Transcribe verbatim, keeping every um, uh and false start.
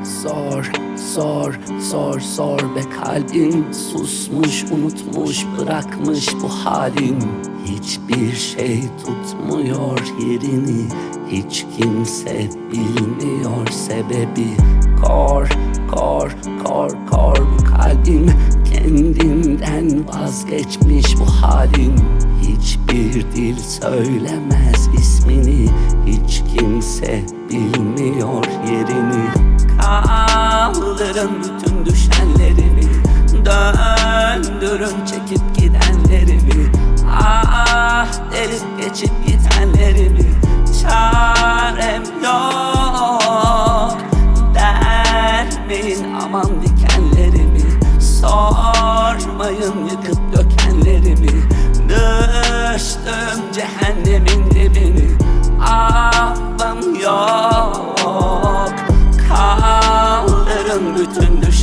Sor, sor, sor, sor be kalbim. Susmuş, unutmuş, bırakmış bu halin. Hiçbir şey tutmuyor yerini. Hiç kimse bilmiyor sebebi. Kor, kor, kor, kor bu kalbim. Kendinden vazgeçmiş bu halin. Hiçbir dil söylemez ismini. Hiç kimse bilmiyor yerini. Kaldırın bütün düşenlerimi, döndürün çekip gidenlerimi. Ah delip geçip gitenlerimi. Çarem yok dermeyin aman dikenlerimi. Sormayın yıkıp dökenlerimi. Düştüm cehennemin dibini. Affım yok. Kaldırın bütün düşenlerimi.